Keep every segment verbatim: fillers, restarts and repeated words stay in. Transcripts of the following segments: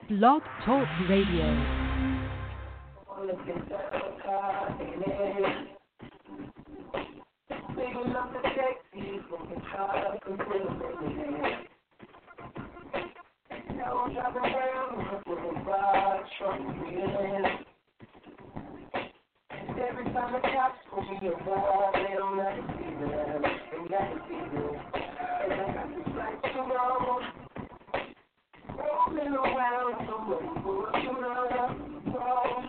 Blog Talk Radio. Every time the cops pull me around, they don't let it be them. They let it be them. And I got this black to roll, rolling around, so many bullets shoot up the road.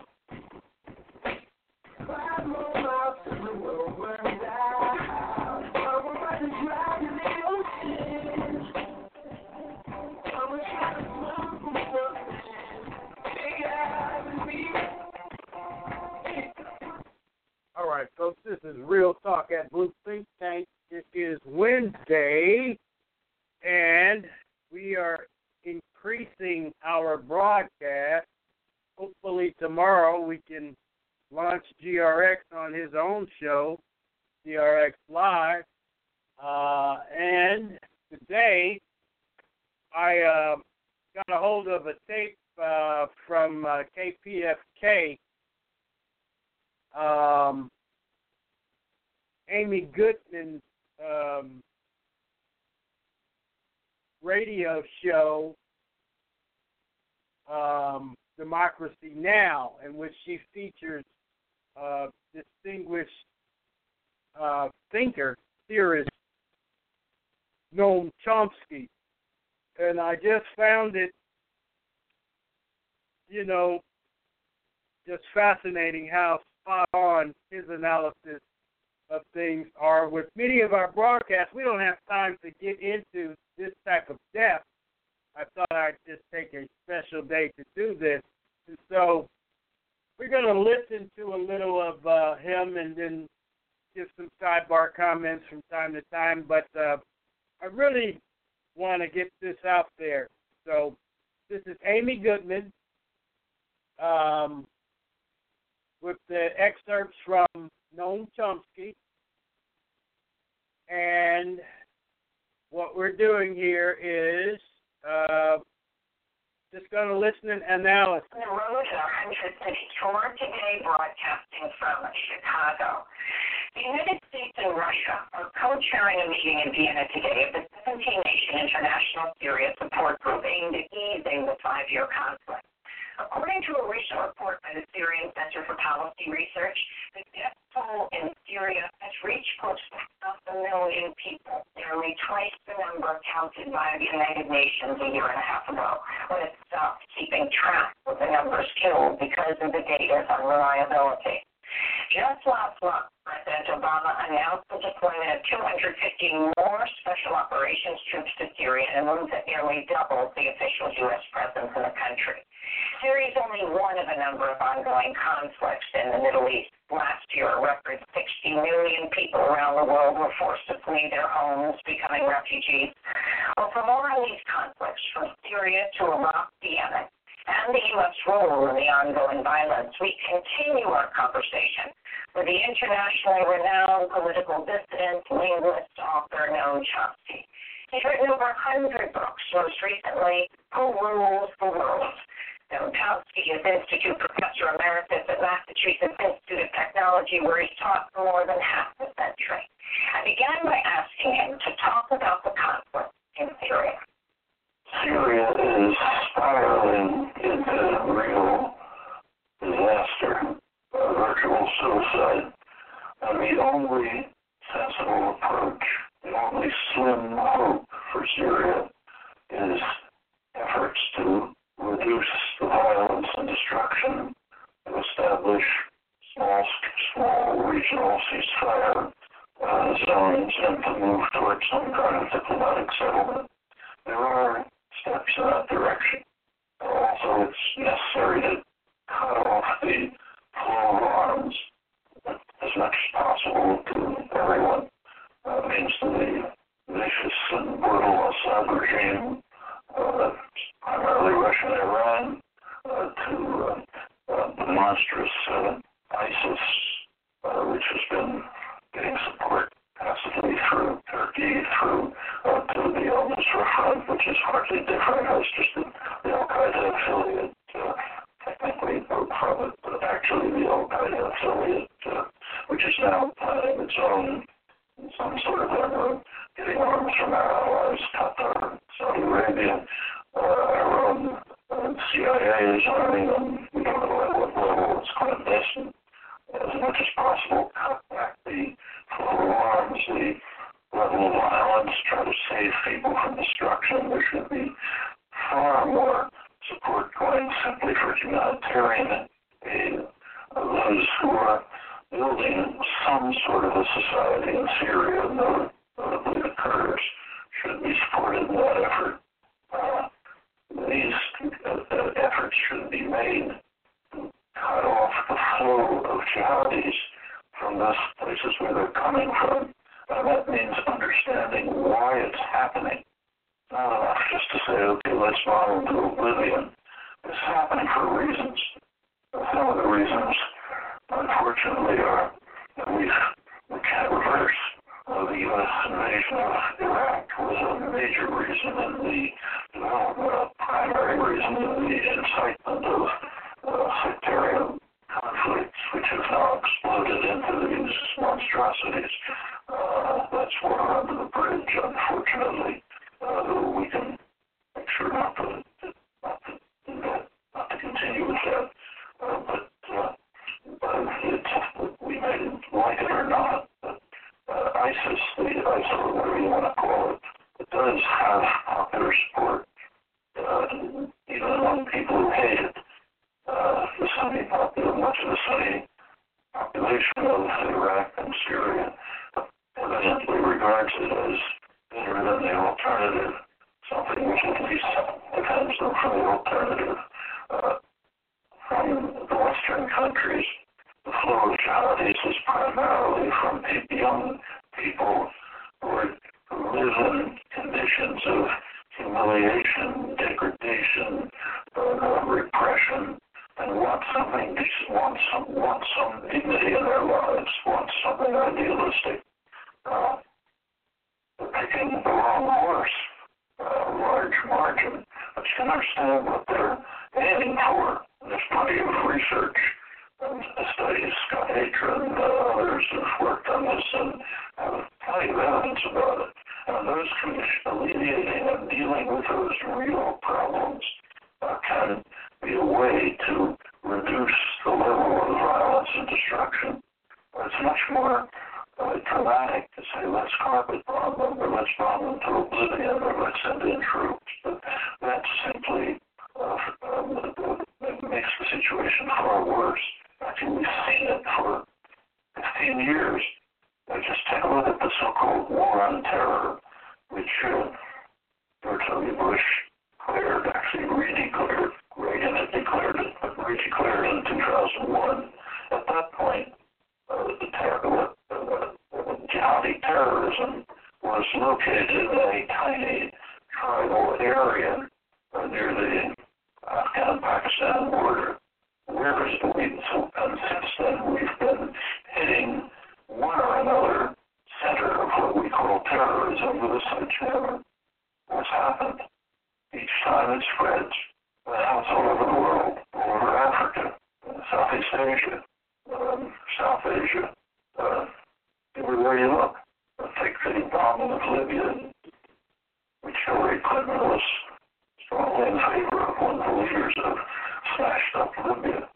Five more miles to the world where I'm out. I'm about to drive to the ocean. I'm gonna try to move from something. Big eyes and me. All right, folks, this is Real Talk at Blue Think Tank. It is Wednesday, and we are increasing our broadcast. Hopefully tomorrow we can launch G R X on his own show, G R X Live. Uh, and today I uh, got a hold of a tape uh, from uh, K P F K. Um, Amy Goodman's um, radio show, um, Democracy Now!, in which she features uh, distinguished uh, thinker, theorist, Noam Chomsky. And I just found it, you know, just fascinating how spot on his analysis of things are. With many of our broadcasts, we don't have time to get into this type of depth. I thought I'd just take a special day to do this. And so we're going to listen to a little of uh, him and then give some sidebar comments from time to time. But uh, I really want to get this out there. So this is Amy Goodman. Um, with the excerpts from Noam Chomsky. And what we're doing here is uh, just going to listen and analyze. The road to one hundred City Tour today, broadcasting from Chicago. The United States and Russia are co-chairing a meeting in Vienna today of the seventeen-nation International Syria Support Group aimed at easing the five-year conflict. According to a recent report by the Syrian Center for Policy Research, the death toll in Syria has reached close to half a million people, nearly twice the number counted by the United Nations a year and a half ago, when it stopped keeping track of the numbers killed because of the data's unreliability. Just last month, President Obama announced the deployment of two hundred fifty more Special Operations troops to Syria, a move that nearly doubled the official U S presence in the country. Syria is only one of a number of ongoing conflicts in the Middle East. Last year, a record sixty million people around the world were forced to flee their homes, becoming refugees. Well, for more on these conflicts, from Syria to Iraq to Yemen, and the U S role in the ongoing violence, we continue our conversation with the internationally renowned political dissident, linguist, author Noam Chomsky. He's written over one hundred books, most recently, Who Rules the World? Noam Chomsky is Institute Professor Emeritus at Massachusetts Institute of Technology, where he's taught for more than half a century. I began by asking him to talk about the conflict in Syria. Syria is spiraling into real disaster, a virtual suicide, and the only sensible approach, the only slim hope for Syria is efforts to reduce the violence and destruction, to establish small, small regional ceasefire uh, zones, and to move towards some kind of diplomatic settlement. There are steps in that direction. Also, it's necessary to cut off the flow of arms as much as possible to everyone. Uh, means to the vicious and brutal Assad regime, uh, primarily Russia and Iran, uh, to uh, uh, the monstrous uh, ISIS, uh, which has been getting support passively through Turkey, through uh, to the Al-Nusra Front, which is hardly different. It's just the, the Al-Qaeda affiliate affiliate, uh, which is now planning its own, some sort of effort, getting arms from our allies, Qatar, Saudi Arabia. Uh, our own uh, C I A is arming them. We don't know at what level. It's clandestine. As much as possible, cut back the flow of arms, the level of violence, try to save people from destruction. There should be far more support going simply for humanitarian aid. Those who are building some sort of a society in Syria, notably the Kurds, should be supported in that effort. Uh, these uh, efforts should be made to cut off the flow of jihadis from those places where they're coming from. And that means understanding why it's happening. Not enough just to say, okay, let's bomb them to oblivion. It's happening for reasons. Some of the reasons, unfortunately, are that we we can't reverse. Uh, the U S invasion of Iraq was a major reason in the development, a primary reason in the incitement of uh, sectarian conflicts, which have now exploded into these monstrosities. Uh, that's water under the bridge, unfortunately. Uh, we can make sure not to, not to, not to continue with that. Uh, but, uh, but it's, we may like it or not, but uh, ISIS, the ISIL, whatever you want to call it, it does have popular support, uh, even among people who hate it. Uh, the Sunni popular, much of the Sunni population of Iraq and Syria evidently regards it as better than the alternative, something which at least defends them from the alternative. Uh, from the Western countries, the flow of jihadis is primarily from young people who, are, who live in conditions of humiliation, degradation, uh, repression, and want something decent, want some, want some dignity in their lives, want something idealistic. Uh, they're picking the wrong horse, a uh, large margin, but you can understand what they're aiming for. There's plenty of research and studies. Scott Atran and uh, others have worked on this and have plenty of evidence about it. And those conditions, alleviating and dealing with those real problems uh, can be a way to reduce the level of violence and destruction. But it's much more uh, dramatic to say, let's carpet bomb them, or let's bomb them to oblivion, or let's send in troops. But that simply uh, um, makes the situation far worse. Actually, we've seen it for fifteen years. Uh, just take a look at the so-called war on terror, which uh, George W. Bush declared, actually re-declared. Reagan had declared it, but re-declared in two thousand one. At that point, uh, the terror, uh, uh, jihadi terrorism was located in a tiny tribal area uh, near the Afghan-Pakistan border. Where is the weakness? And since then, we've been hitting one or another center of what we call terrorism with a sledgehammer. What's happened? Each time it spreads. Now it's all over the world, all over Africa, Southeast Asia, um, South Asia, uh, everywhere you look. Uh, take the bombing of Libya, which Hillary Clinton was strongly in favor of. One of the leaders of smashed up Libya,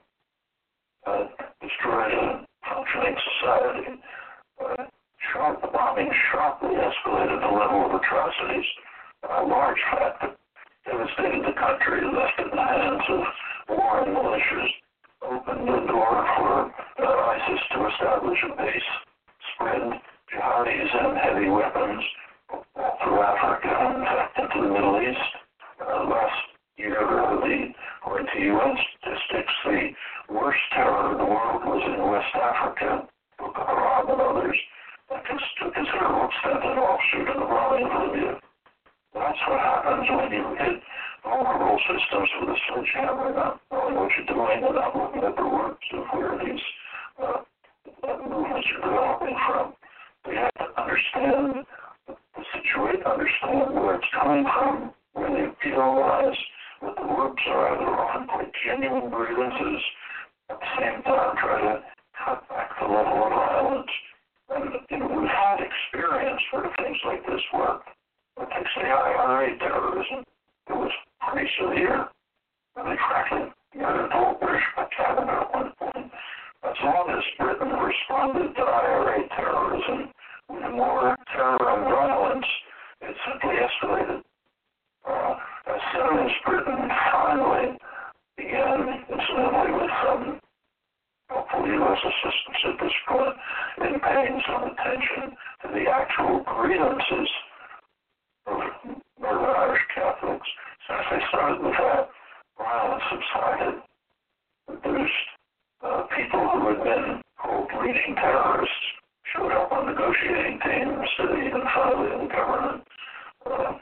uh, destroyed a functioning society. Uh, sharp, the bombing sharply escalated the level of atrocities. A large fact that devastated the country, left it in the hands of warring militias, opened the door for uh, ISIS to establish a base, spread jihadis and heavy weapons all through Africa and in fact into the Middle East. Uh, last year, uh, the, according to U N statistics, the worst terror in the world was in West Africa, Boko Haram and others, that to a considerable extent an offshoot of the bombing of Libya. That's what happens when you hit vulnerable systems with a sledgehammer, not knowing what you're doing and not looking at the roots of where these uh, movements are developing from. We have to understand the situation, understand where it's coming from, where the appeal lies, what the roots are. They're often quite genuine grievances. At the same time, try to cut back the level of violence. And you know, we've had experience where things like this work. But they say I R A terrorism, it was pretty severe. And they frankly murdered the whole British cabinet at one point. As long as Britain responded to I R A terrorism with more terror and violence, it simply escalated. Uh, as soon as Britain finally began, incidentally with some helpful U S assistance at this point, in paying some attention to the actual grievances of Northern Irish Catholics, since they started with that, violence subsided, reduced. Uh, people who had been called leading terrorists showed up on negotiating teams sitting in front of the government. Uh,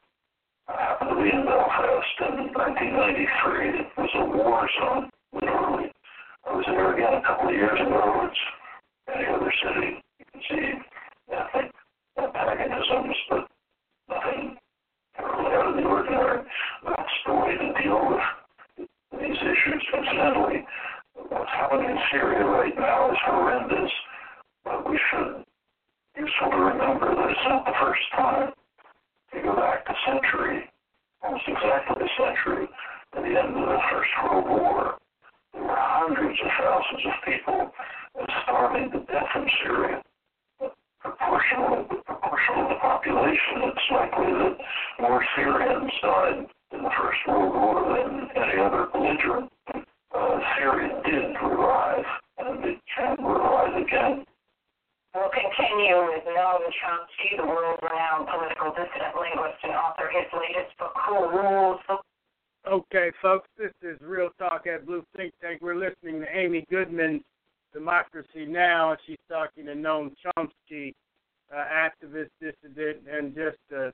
I happened to be in Belfast in nineteen ninety-three. It was a war zone, literally. I was there again a couple of years ago. It's any other city. You can see ethnic antagonisms, but nothing terribly out of the ordinary. That's the way to deal with these issues. Incidentally, what's happening in Syria right now is horrendous, but we should be useful to remember that it's not the first time. If you go back a century, almost exactly a century, to the end of the First World War, there were hundreds of thousands of people starving to death in Syria. Proportional, proportional to the population, it's likely that more Syrians died in the First World War than any other belligerent. Uh, Syria did revive, and it can revive again. We'll continue with Noam Chomsky, the world-renowned political dissident, linguist, and author. His latest book, Who Rules the... Okay, folks, this is Real Talk at Blue Think Tank. We're listening to Amy Goodman's Democracy Now!, and she's talking to Noam Chomsky, uh, activist, dissident, and just a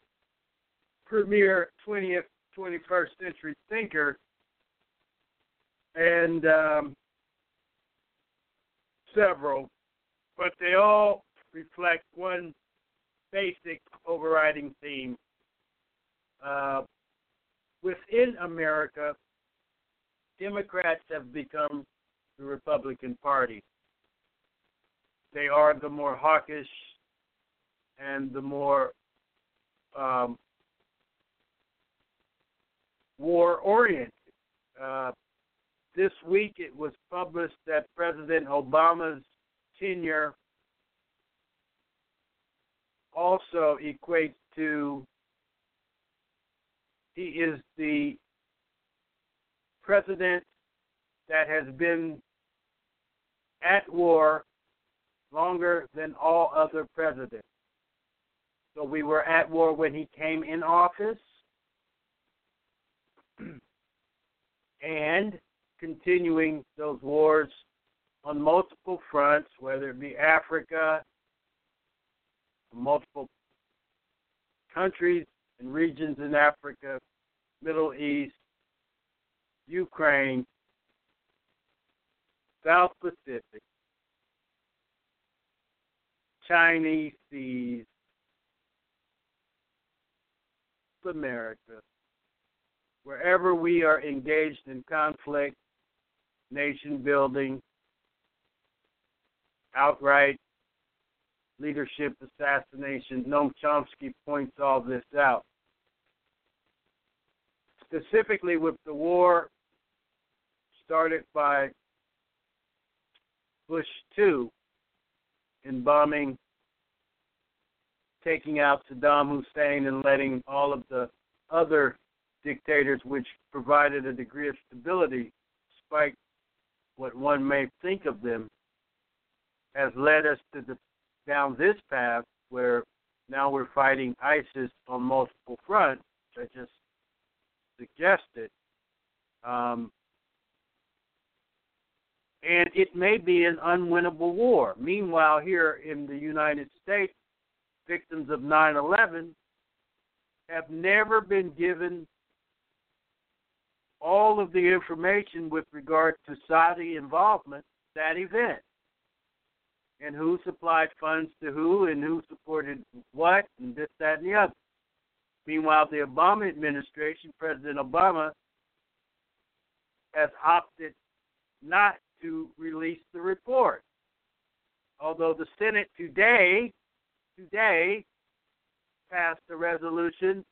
premier twentieth, twenty-first century thinker. And um, several, but they all reflect one basic overriding theme. Uh, within America, Democrats have become the Republican Party. They are the more hawkish and the more um, war-oriented. Uh, this week it was published that President Obama's tenure also equates to he is the president that has been at war longer than all other presidents. So we were at war when he came in office and continuing those wars on multiple fronts, whether it be Africa, multiple countries and regions in Africa, Middle East, Ukraine, South Pacific, Chinese seas, America, wherever we are engaged in conflict, nation building, outright leadership assassination. Noam Chomsky points all this out. Specifically with the war started by Bush two in bombing, taking out Saddam Hussein and letting all of the other dictators which provided a degree of stability, despite what one may think of them, has led us to the, down this path where now we're fighting ISIS on multiple fronts, which I just suggested. Um, and it may be an unwinnable war. Meanwhile, here in the United States, victims of nine eleven have never been given all of the information with regard to Saudi involvement in that event, and who supplied funds to who and who supported what and this, that, and the other. Meanwhile, the Obama administration, President Obama, has opted not to release the report. although the Senate today, today passed a resolution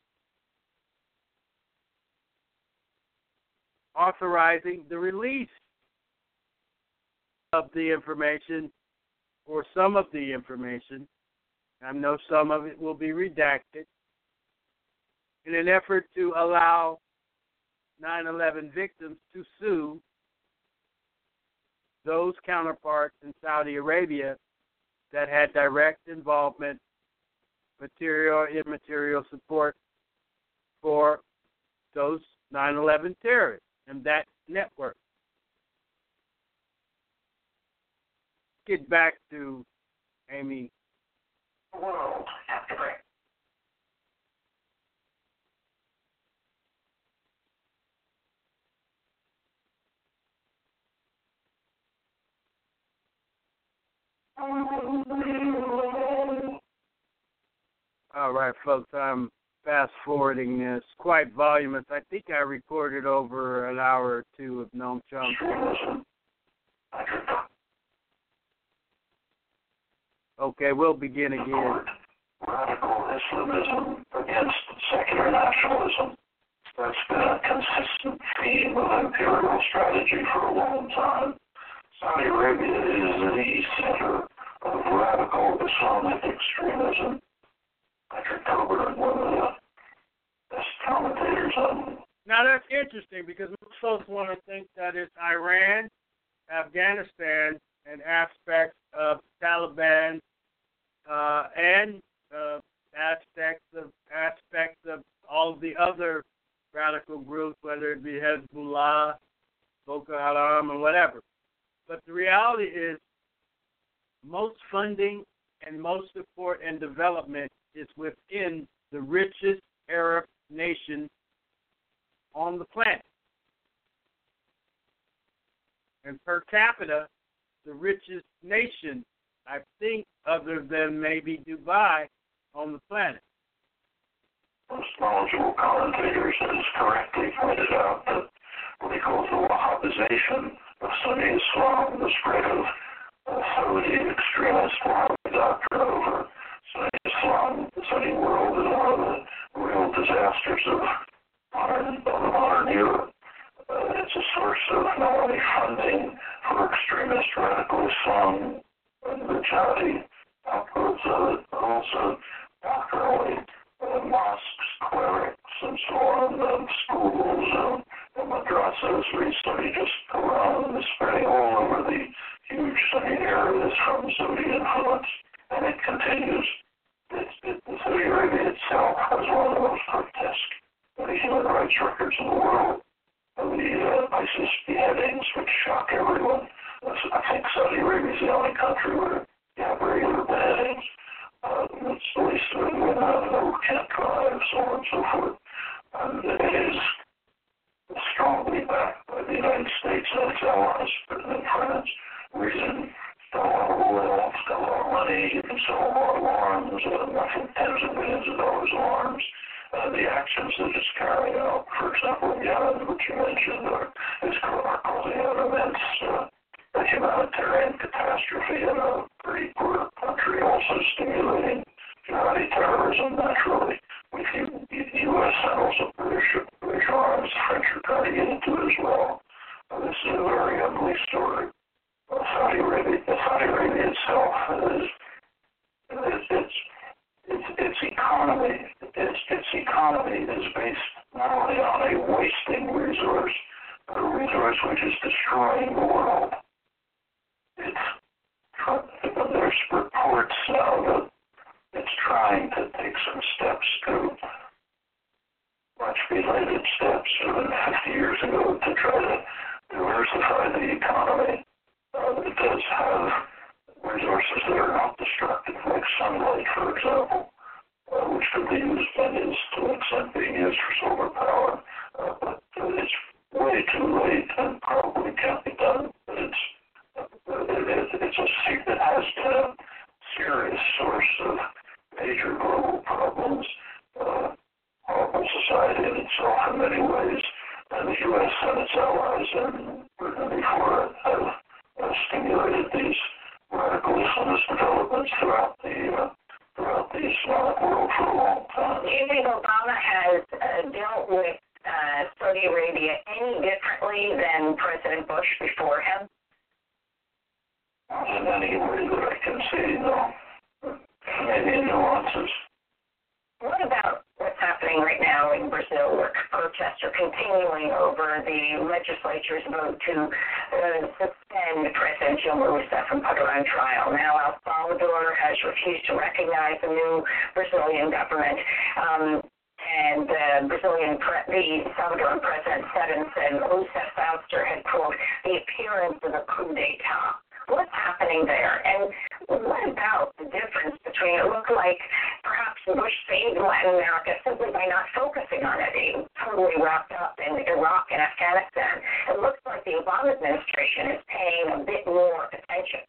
authorizing the release of the information or some of the information. I know some of it will be redacted in an effort to allow nine eleven victims to sue those counterparts in Saudi Arabia that had direct involvement, material or immaterial support for those nine eleven terrorists and that network. Get back to Amy. World after break. All right, folks, I'm fast forwarding this quite voluminous. I think I recorded over an hour or two of Noam Chomsky. Okay, we'll begin again. Radical Islamism against secular nationalism. That's been a consistent theme of imperial strategy for a long time. Saudi Arabia is the center of radical Islamic extremism. Patrick Coburn, one of the best commentators on. Now that's interesting because most folks want to think that it's Iran, Afghanistan, and aspects of Taliban, uh, and uh, aspects of aspects of all of the other radical groups, whether it be Hezbollah, Boko Haram, and whatever. But the reality is, most funding and most support and development is within the richest Arab nation on the planet. And per capita, the richest nation, I think, other than maybe Dubai, on the planet. Most knowledgeable commentators has correctly pointed out that what he calls the Wahhabization of Sunni Islam, the spread of uh, Saudi extremist Wahhabi doctrine over Sunni Islam, the Sunni world, is one of the real disasters of modern, of the modern era. Uh, it's a source of not only funding for extremist radical Islam and the jihadi outgrowths of it, but also doctrinally uh, mosques, clerics, and so on, um, schools, um, and madrasas recently just around and spreading all over the huge Sunni areas from Saudi influence, and it continues. It's, it, Saudi Arabia itself has one of the most grotesque uh, human rights records in the world. Uh, the uh, ISIS beheadings, which shock everyone. Uh, so I think Saudi Arabia is the only country where you have regular beheadings. Uh, it's the least of it, women who can't drive, so on and so forth. And it is strongly backed by the United States and its allies, Britain and France. Reason, it's got a lot of oil, it's got a lot of money, you can sell a lot of arms, uh, I think tens of millions of dollars of arms. Uh, the actions that it's carrying out, for example, in Yemen, which you mentioned, are, is, are causing an immense uh, humanitarian catastrophe in a pretty poor country, also stimulating jihadi terrorism naturally. With the U S and also British, British arms, the French are trying to get into it as well. Uh, this is a very ugly story. Uh, Saudi Arabia, Saudi Arabia itself is it's, it's its its economy, its its economy is based not only on a wasting resource, but a resource which is destroying the world. It's there's reports now that it's trying to take some steps to much belated steps even fifty years ago to try to diversify the economy. Uh, it does have resources that are not destructive, like sunlight, for example, uh, which could be used and is to an extent being used for solar power. Uh, but uh, it's way too late and probably can't be done. But it's uh, it, it, it's a it has been a serious source of major global problems. Uh, horrible society in itself in many ways, and the U S and its allies and Britain before it have uh, stimulated these radical radical Islamist developments throughout the uh, throughout the Islamic world for a long time. Do you think Obama has uh, dealt with uh, Saudi Arabia any differently than President Bush before him? Not in any way that I can see, no. Maybe in nuances. What about what's happening right now in Brazil, where protests are continuing over the legislature's vote to uh, suspend President Dilma Rousseff and put her on trial? Now El Salvador has refused to recognize the new Brazilian government. Um, And the uh, Brazilian, pre- the Salvadoran president said and said Rousseff ouster had, quote, the appearance of a coup d'etat. What's happening there? And what about the difference between, it looked like perhaps Bush saved Latin America simply by not focusing on it. He was totally wrapped up in Iraq and Afghanistan. It looks like the Obama administration is paying a bit more attention.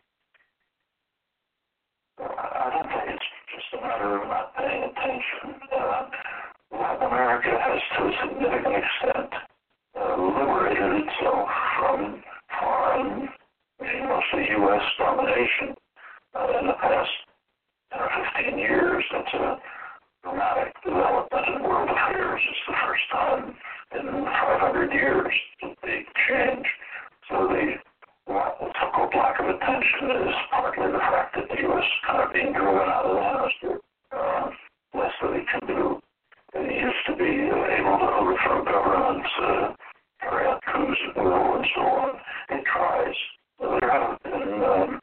I don't think it's just a matter of not paying attention. Uh, Latin America has, to a significant extent, uh, liberated itself from foreign, mostly U S domination uh, in the past ten or fifteen years. That's a dramatic development in world affairs. It's the first time in five hundred years. It's a big change. So the so-called lack of attention is partly the fact that the U S is kind of being driven out of the hemisphere. Uh, less that it can do. It used to be uh, able to overthrow governments, uh, carry out coups at will, and so on. It tries. So there have been um,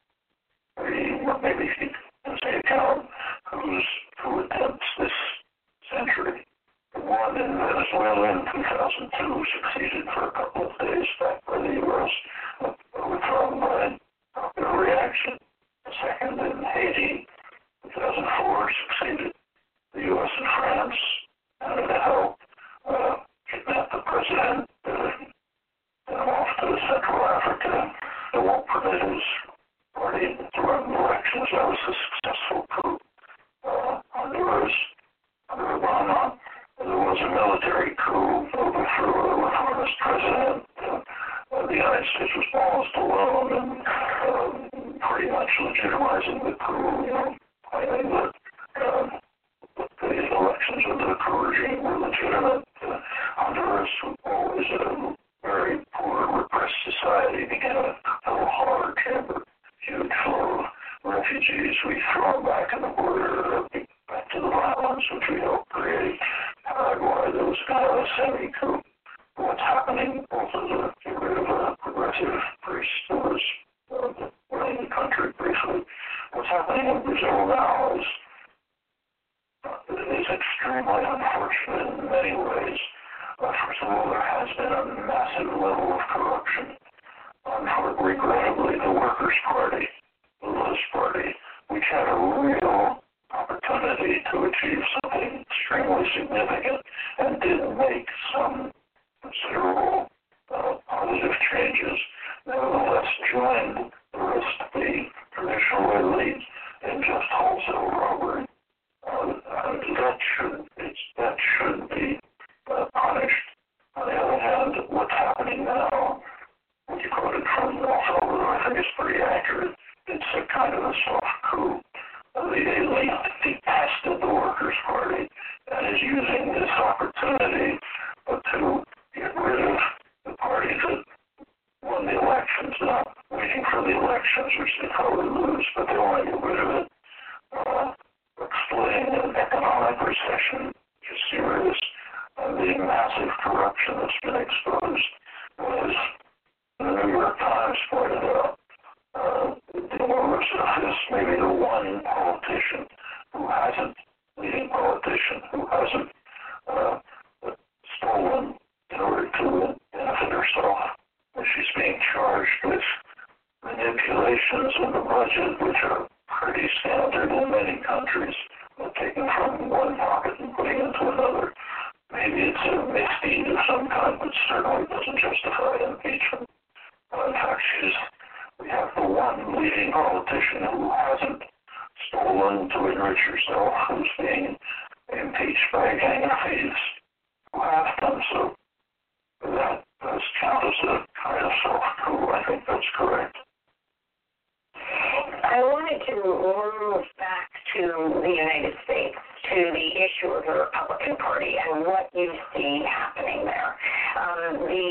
maybe, maybe you can say count coups, coup attempts this century. The one in Venezuela in two thousand two succeeded for a couple of days, backed by the U S, overthrown by popular reaction. The second in Haiti, two thousand four, succeeded. The U S and France, out of the help, uh, kidnapped the president, uh, sent him off to Central Africa. It won't permit his party to run elections. That was a successful coup. Uh, Honduras, under Obama, there was a military coup, overthrew a reformist president. Uh, uh, the United States was almost alone in uh, pretty much legitimizing the coup, you know, claiming that uh, the elections under the coup regime were legitimate. Uh, Honduras was always a very poor, repressed society, became a little horror chamber, huge flow of refugees. We throw them back in the border, back to the violence, which we helped create. Paraguay, there was kind of a semi-coup. What's happening, also to get rid of a progressive priest who was uh, running the country briefly. What's happening in Brazil now is is extremely unfortunate in many ways. Uh, first of all, there has been a massive level of corruption. Um, regrettably, the Workers' Party, the Lula's party, which had a real opportunity to achieve something extremely significant and did make some considerable uh, positive changes, nevertheless joined the rest of the traditional elite in just wholesale robbery. Uh, and that should it's, that should be uh, punished. On the other hand, what's happening now, what you quoted from El Salvador, I think is pretty accurate. It's a kind of a soft coup. Uh, the elite detested the Workers' Party and is using this opportunity uh, to get rid of the party that won the elections, not waiting for the elections, which they probably lose, but they want to get rid of it. Uh, exploiting an economic recession, which is serious, and the massive corruption that's been exposed, as the New York Times pointed out. Uh, Dilma Rousseff is maybe the one politician who hasn't, leading politician, who hasn't uh, stolen in order to benefit herself. And she's being charged with manipulations in the budget, which are pretty standard in many countries, uh, taken from one pocket and putting into another. Maybe it's a misdeed of some kind, but certainly doesn't justify impeachment. Uh, in fact, she's, we have the one leading politician who hasn't stolen to enrich herself, who's being impeached by a gang of thieves who have done so. That does count as a kind of soft coup. I think that's correct. Uh, I wanted to move back to the United States, to the issue of the Republican Party and what you see happening there. Um, the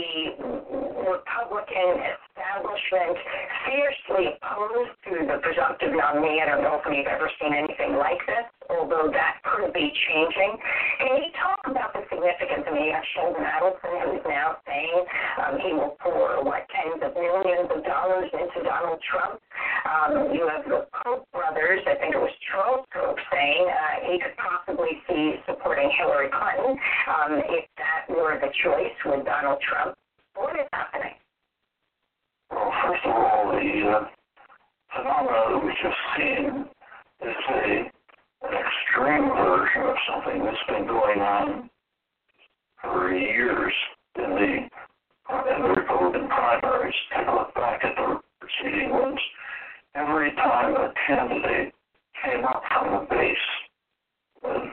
Republican establishment fiercely opposed to the presumptive nominee. I don't know if we've ever seen anything like this, although that could be changing. Can you talk about the significance? I mean, you have Sheldon Adelson, who's now saying um, he will pour, what, tens of millions of dollars into Donald Trump. Um, you have the Koch brothers, I think it was Charles Koch, saying uh, he could possibly see supporting Hillary Clinton um, if that were the choice with Donald Trump. What is happening? Well, first of all, the uh, phenomena that we've just seen is a, an extreme version of something that's been going on for years in the, in the Republican primaries. Take a look back at the preceding ones. Every time a candidate came up from the base, when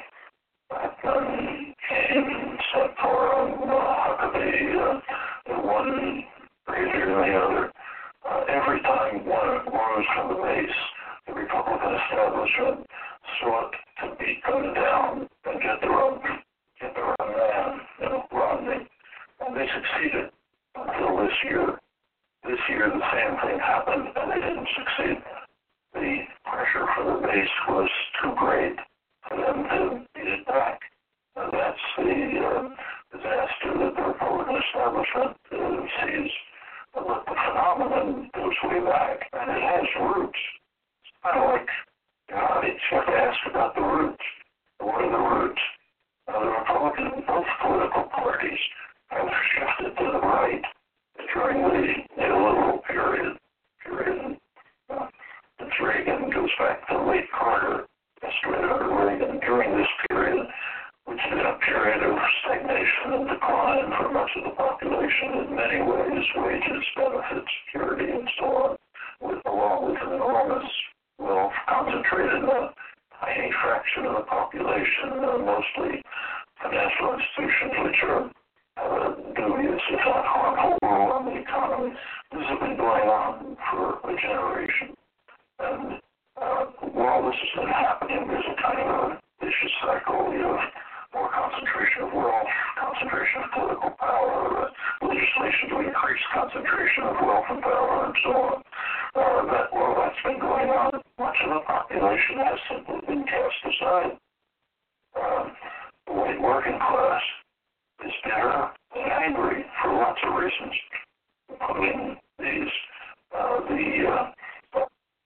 Blackburn came and set for um, Huckabee, uh, the one greater than the other, uh, every time one rose from the base, the Republican establishment sought to beat them down and get their own, get their own man, you know, Romney. And they succeeded until this year. This year, the same thing happened, and they didn't succeed. The pressure for the base was too great for them to beat it back. And that's the uh, disaster that the Republican establishment uh, sees. But look, the phenomenon goes way back, and it has roots. It's kind of like, you know, you have to ask about the roots. What are the roots? Now, the Republican, both political parties have shifted to the right during the neoliberal period. period. Uh, it's Reagan goes back to late Carter, straight out of Reagan. During this period, which has been a period of stagnation and decline for much of the population in many ways, wages, benefits, security, and so on, with, along with an enormous wealth concentrated in a tiny fraction of the population, uh, mostly financial institutions, which are Uh, dubious, if not harmful, role on the economy. This has been going on for a generation. And uh, while this has been happening, there's a kind of a vicious cycle. You have more concentration of wealth, concentration of political power, uh, legislation to increase concentration of wealth and power, and so on. Uh, that, while that's been going on, much of the population has simply been cast aside. Uh, the white working class is bitter and angry for lots of reasons, including these, uh, the uh,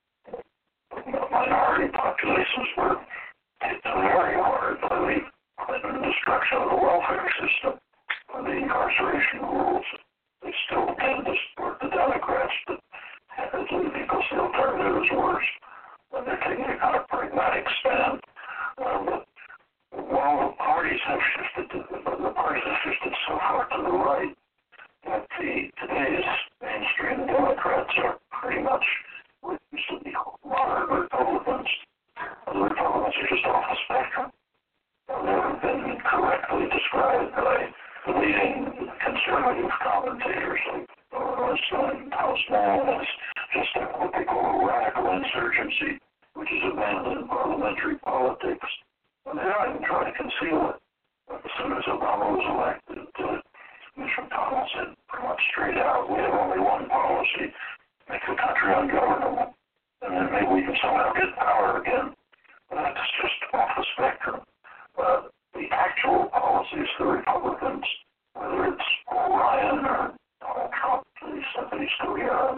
minority populations were hit very hard by the Clinton destruction of the welfare system, by the incarceration rules. They still tend to support the Democrats, but because the alternative is worse. And they're taking a kind of pragmatic stand. Uh, but while the parties have shifted, to, the parties have shifted so far to the right that the today's mainstream Democrats are pretty much what used to be moderate Republicans. The Republicans are just off the spectrum. They've been correctly described by the leading conservative commentators like Ross and House Mann as just a, what they call a radical insurgency, which is abandoned parliamentary politics. And they're not even trying to conceal it. As soon as Obama was elected, uh, Mitch McConnell said pretty much straight out, we have only one policy, make the country ungovernable, and then maybe we can somehow get power again. And that's just off the spectrum. Uh, the actual policies of the Republicans, whether it's Paul Ryan or Donald Trump, the Anthony Scalia,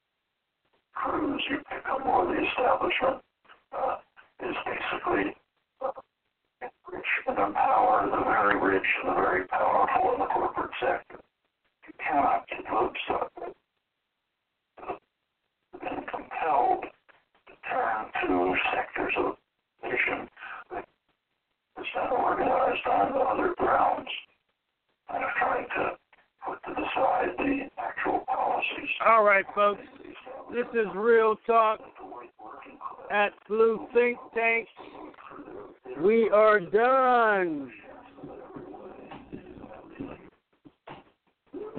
Cruz, you pick up more of the establishment, uh, is basically uh, rich and empower the very rich and the very powerful in the corporate sector. You cannot get votes up. You've been compelled to turn to sectors of the nation that is not organized on other grounds and are trying to put to the side the actual policies. All right, folks. This is Real Talk at Blue Think Tank. We are done.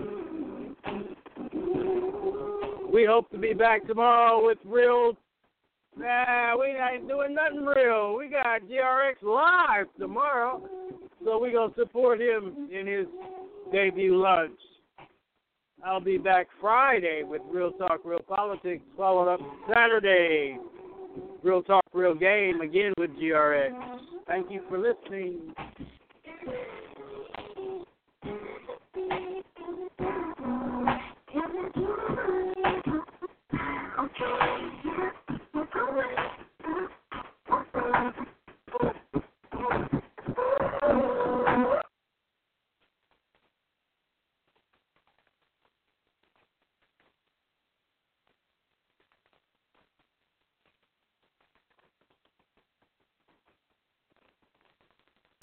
We hope to be back tomorrow with Real Nah, we ain't doing nothing real. We got G R X live tomorrow, so we're going to support him in his debut lunch. I'll be back Friday with Real Talk, Real Politics, followed up Saturday, Real Talk, Real Game, again with G R X. Thank you for listening.